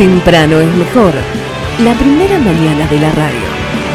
Temprano es mejor. La primera mañana de la radio.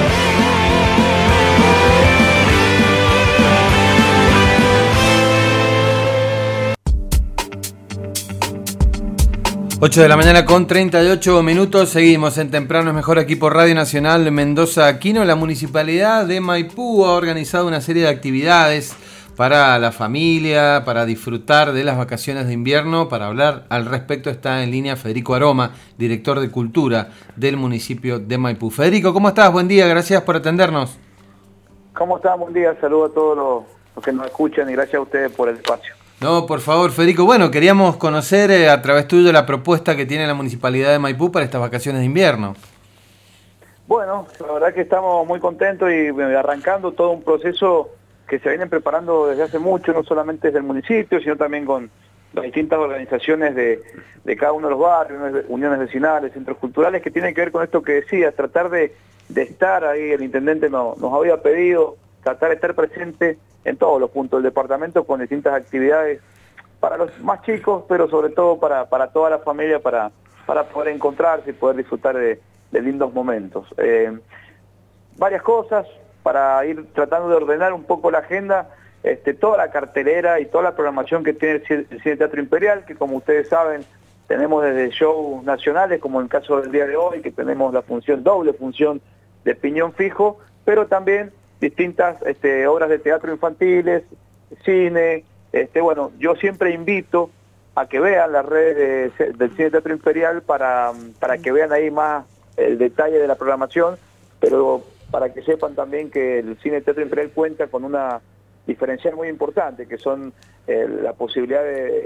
Ocho de la mañana con 38 minutos, seguimos en Temprano es Mejor aquí por Radio Nacional de Mendoza Aquino. La Municipalidad de Maipú ha organizado una serie de actividades para la familia, para disfrutar de las vacaciones de invierno. Para hablar al respecto está en línea Federico Aroma, director de Cultura del municipio de Maipú. Federico, ¿cómo estás? Buen día, gracias por atendernos. ¿Cómo estás? Buen día, saludo a todos los que nos escuchan y gracias a ustedes por el espacio. No, por favor, Federico. Bueno, queríamos conocer a través tuyo la propuesta que tiene la Municipalidad de Maipú para estas vacaciones de invierno. Bueno, la verdad que estamos muy contentos y arrancando todo un proceso que se vienen preparando desde hace mucho, no solamente desde el municipio, sino también con las distintas organizaciones de cada uno de los barrios, uniones vecinales, centros culturales, que tienen que ver con esto que decías, tratar de estar ahí. El intendente nos había pedido tratar de estar presente en todos los puntos del departamento con distintas actividades para los más chicos, pero sobre todo para toda la familia, para poder encontrarse y poder disfrutar de lindos momentos. Varias cosas para ir tratando de ordenar un poco la agenda, toda la cartelera y toda la programación que tiene el Cine Teatro Imperial, que como ustedes saben, tenemos desde shows nacionales, como en el caso del día de hoy, que tenemos la doble función de Piñón Fijo, pero también distintas obras de teatro infantiles, cine. Bueno, yo siempre invito a que vean las redes del Cine Teatro Imperial para que vean ahí más el detalle de la programación, pero para que sepan también que el Cine Teatro Imperial cuenta con una diferencial muy importante, que son la posibilidad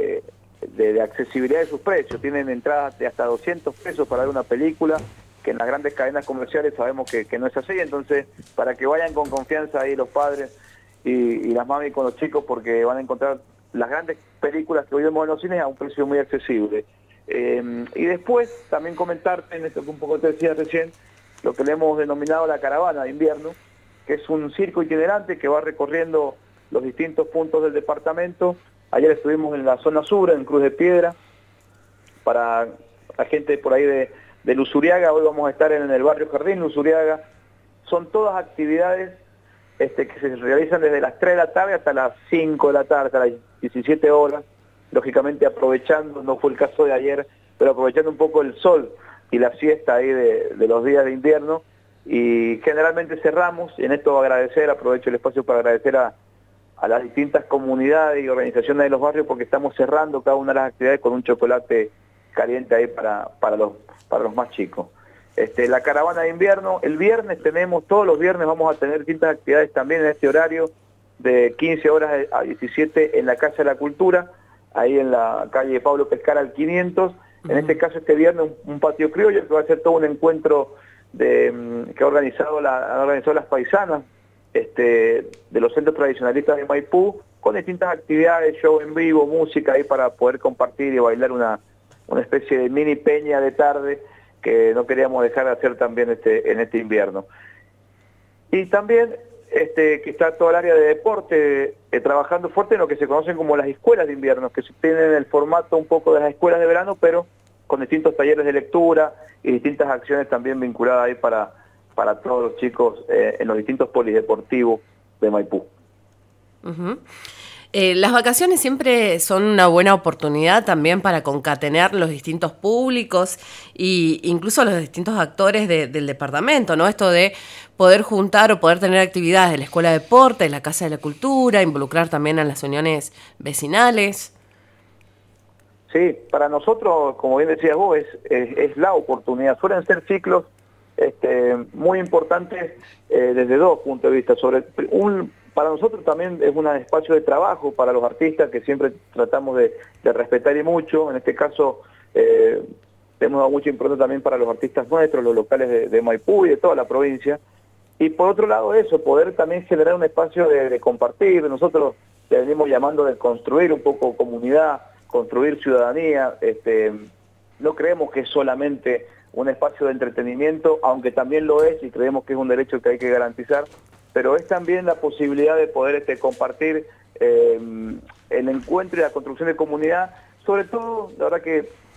de accesibilidad de sus precios. Tienen entradas de hasta 200 pesos para ver una película, que en las grandes cadenas comerciales sabemos que no es así. Entonces, para que vayan con confianza ahí los padres y las mami con los chicos, porque van a encontrar las grandes películas que hoy vemos en los cines a un precio muy accesible. Y después, también comentarte, en esto que un poco te decía recién, lo que le hemos denominado la caravana de invierno, que es un circo itinerante que va recorriendo los distintos puntos del departamento. Ayer estuvimos en la zona sur, en Cruz de Piedra, para la gente por ahí de Luzuriaga. Hoy vamos a estar en el barrio Jardín Luzuriaga. Son todas actividades que se realizan desde las 3 de la tarde hasta las 5 de la tarde, hasta las 17 horas, lógicamente aprovechando, no fue el caso de ayer, pero aprovechando un poco el sol y la siesta ahí de los días de invierno. Y generalmente cerramos, y en esto aprovecho el espacio para agradecer a las distintas comunidades y organizaciones de los barrios, porque estamos cerrando cada una de las actividades con un chocolate caliente ahí para los más chicos. La caravana de invierno, todos los viernes vamos a tener distintas actividades también en este horario, de 15 horas a 17 en la Casa de la Cultura, ahí en la calle Pablo Pescara al 500. En este caso, este viernes, un patio criollo, que va a ser todo un encuentro que han organizado las paisanas de los centros tradicionalistas de Maipú, con distintas actividades, show en vivo, música ahí para poder compartir y bailar una especie de mini peña de tarde que no queríamos dejar de hacer también en este invierno. Y también que está todo el área de deporte trabajando fuerte en lo que se conocen como las escuelas de invierno, que tienen el formato un poco de las escuelas de verano, pero con distintos talleres de lectura y distintas acciones también vinculadas ahí para todos los chicos en los distintos polideportivos de Maipú. Uh-huh. Las vacaciones siempre son una buena oportunidad también para concatenar los distintos públicos e incluso los distintos actores del departamento, ¿no? Esto de poder juntar o poder tener actividades de la Escuela de Deporte, de la Casa de la Cultura, involucrar también a las uniones vecinales. Sí, para nosotros, como bien decías vos, es la oportunidad. Suelen ser ciclos muy importantes desde dos puntos de vista. Para nosotros también es un espacio de trabajo para los artistas que siempre tratamos de respetar y mucho. En este caso, hemos dado mucha importancia también para los artistas nuestros, los locales de Maipú y de toda la provincia. Y por otro lado poder también generar un espacio de compartir. Nosotros le venimos llamando de construir un poco comunidad, construir ciudadanía. No creemos que es solamente un espacio de entretenimiento, aunque también lo es y creemos que es un derecho que hay que garantizar, pero es también la posibilidad de poder compartir el encuentro y la construcción de comunidad. Sobre todo, la verdad que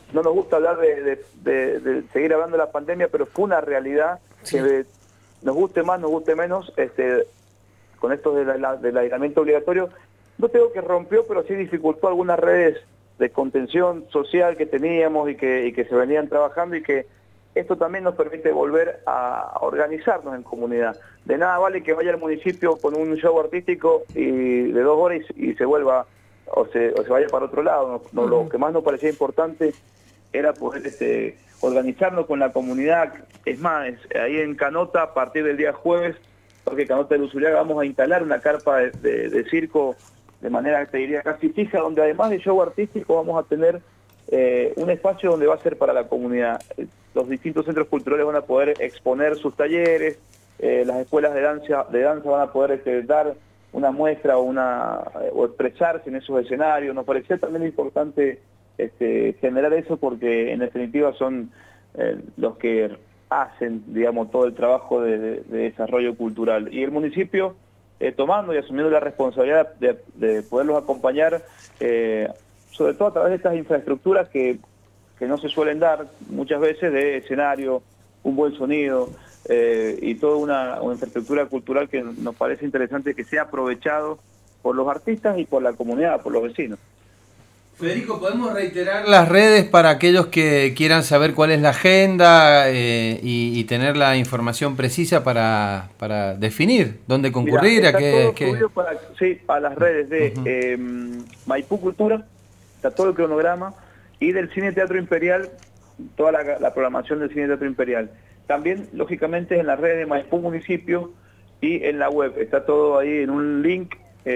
no nos gusta hablar de seguir hablando de la pandemia, pero fue una realidad que nos guste más, nos guste menos, con esto del aislamiento obligatorio, no tengo que rompió, pero sí dificultó algunas redes de contención social que teníamos y que se venían trabajando, y que esto también nos permite volver a organizarnos en comunidad. De nada vale que vaya al municipio con un show artístico y de 2 horas y se vuelva o se vaya para otro lado. Lo que más nos parecía importante era poder organizarnos con la comunidad. Es más, ahí en Canota, a partir del día jueves, porque Canota de Luzuriaga, vamos a instalar una carpa de circo de manera, te diría, casi fija, donde además de show artístico vamos a tener un espacio donde va a ser para la comunidad. Los distintos centros culturales van a poder exponer sus talleres, las escuelas de danza van a poder dar una muestra o expresarse en esos escenarios. Nos parecía también importante generar eso, porque en definitiva son los que hacen, digamos, todo el trabajo de desarrollo cultural. Y el municipio, tomando y asumiendo la responsabilidad de poderlos acompañar, sobre todo a través de estas infraestructuras que no se suelen dar muchas veces, de escenario, un buen sonido, y toda una infraestructura cultural que nos parece interesante que sea aprovechado por los artistas y por la comunidad, por los vecinos. Federico, ¿podemos reiterar las redes para aquellos que quieran saber cuál es la agenda y tener la información precisa para definir dónde concurrir? Mirá, está todo subido a las redes de Maipú Cultura, está todo el cronograma, y del Cine Teatro Imperial, toda la programación del Cine Teatro Imperial. También, lógicamente, en las redes de Maipú Municipio y en la web. Está todo ahí en un link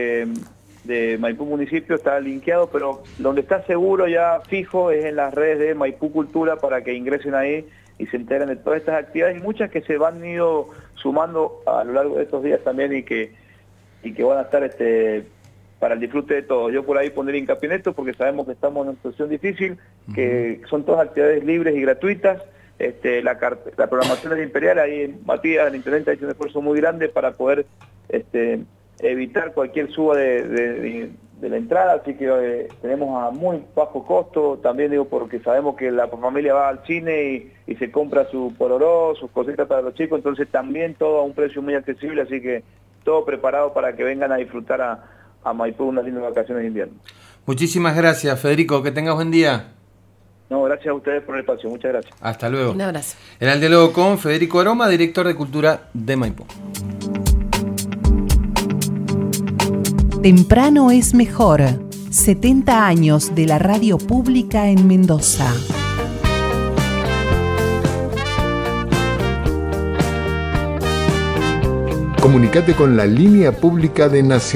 de Maipú Municipio, está linkeado, pero donde está seguro ya fijo es en las redes de Maipú Cultura, para que ingresen ahí y se enteren de todas estas actividades, y muchas que se van ido sumando a lo largo de estos días también, y que van a estar para el disfrute de todos. Yo por ahí pondré hincapié en esto, porque sabemos que estamos en una situación difícil, que son todas actividades libres y gratuitas. La programación del Imperial, ahí Matías, el intendente, ha hecho un esfuerzo muy grande para poder evitar cualquier suba de la entrada, así que tenemos a muy bajo costo, también digo, porque sabemos que la familia va al cine y se compra su pororó, sus cositas para los chicos, entonces también todo a un precio muy accesible, así que todo preparado para que vengan a disfrutar a Maipú unas lindas vacaciones de invierno. Muchísimas gracias, Federico, que tengas buen día. No, gracias a ustedes por el espacio, muchas gracias. Hasta luego. Un abrazo. Era el diálogo con Federico Aroma, director de Cultura de Maipú. Temprano es mejor. 70 años de la radio pública en Mendoza. Comunicate con la línea pública de Nación.